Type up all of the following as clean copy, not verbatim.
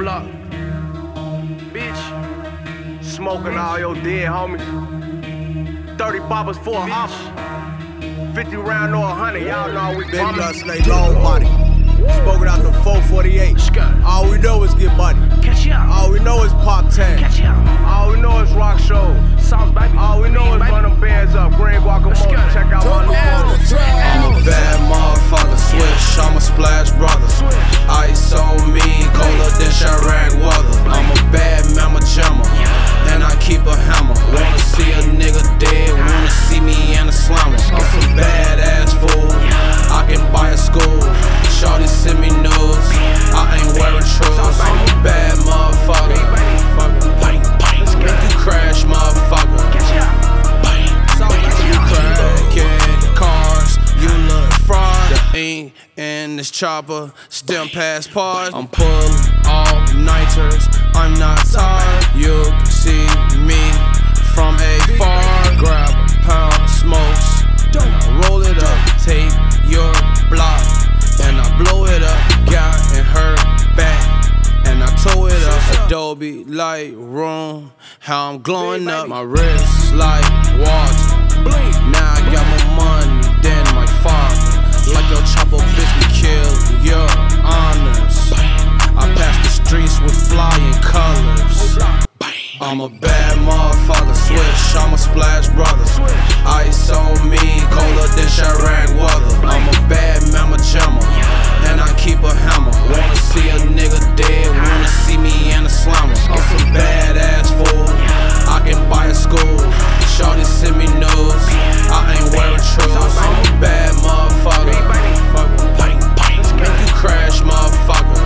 block. Bitch. Smoking all your dead homies. 30 boppers for an offer. 50 round or 100, y'all know we Big blood snake, long body. Spoken out the 448. All we know is get money. All we know is pop tag. All we know is rock show. All we know is run them bands up. Green guacamole. Check out my new one. I'm a bad motherfucker, switch. I'm a splash brother. Ice on me, colder than Chirac weather. I'm a bad mama jammer, and I keep a hammer. Wanna see a nigga dead, wanna see me in a slammer. I'm some badass fool, I can buy a school. Shorty send me nudes, I ain't wearing trues. I'm a bad motherfucker, bang, bang, make you crash, motherfucker. Bang, bang, you crackin' cars, you look fried. The ink in this chopper, still past pause. I'm pulling all nighters, I'm not tired. You can see me from afar. Grab a pound of smokes, and I roll it up. Take your block, and I blow it up. Got in her back, and I tow it up. Adobe Lightroom, how I'm glowing up. My wrist like water. Now I got more money than my father. Like your chopper bitch, we kill your honors. I pass the streets with flying colors. I'm a bad motherfucker, switch. I'm a splash brother. Ice on me, colder than Chirac weather. I'm a bad mama jammer, and I keep a hammer. Wanna see a nigga dead, wanna see me in a slammer. I'm some badass fool, I can buy a school. Shorty send me nudes, I ain't wearing trues. I'm a bad motherfucker, bang, bang, make you crash, motherfucker.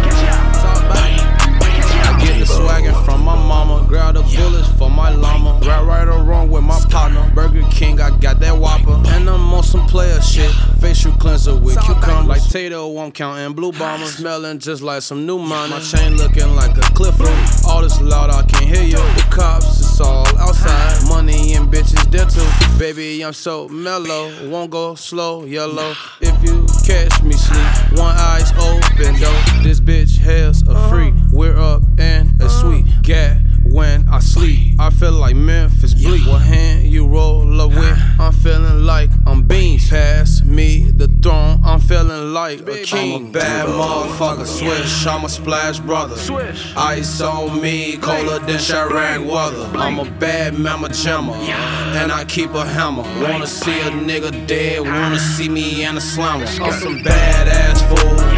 Bang, bang. I get the swaggin' from my mama, grab the bullets for my llama. Right or wrong with my partner, Burger King, I got that Whopper. And I'm on some player shit, facial cleanser with cucumber. Like Tato, I'm counting blue bombers, smelling just like some new money. My chain looking like a Clifford, all this loud I can't hear you. The cops, it's all outside, money and bitches there too. Baby, I'm so mellow, won't go slow, yellow. If you catch me sleep, one eye's open though. This bitch hair's a freak, we're up in a suite. Gat when I sleep, I feel like Memphis Bleak. What hand you roll up with, I'm feeling like I'm beans. Pass me the throne, I'm feeling like a king. I'm a bad motherfucker, switch. I'm a splash brother. Ice on me, colder than Chirac weather. I'm a bad mama jammer, and I keep a hammer. Wanna see a nigga dead, wanna see me in a slammer. I'm some badass fool,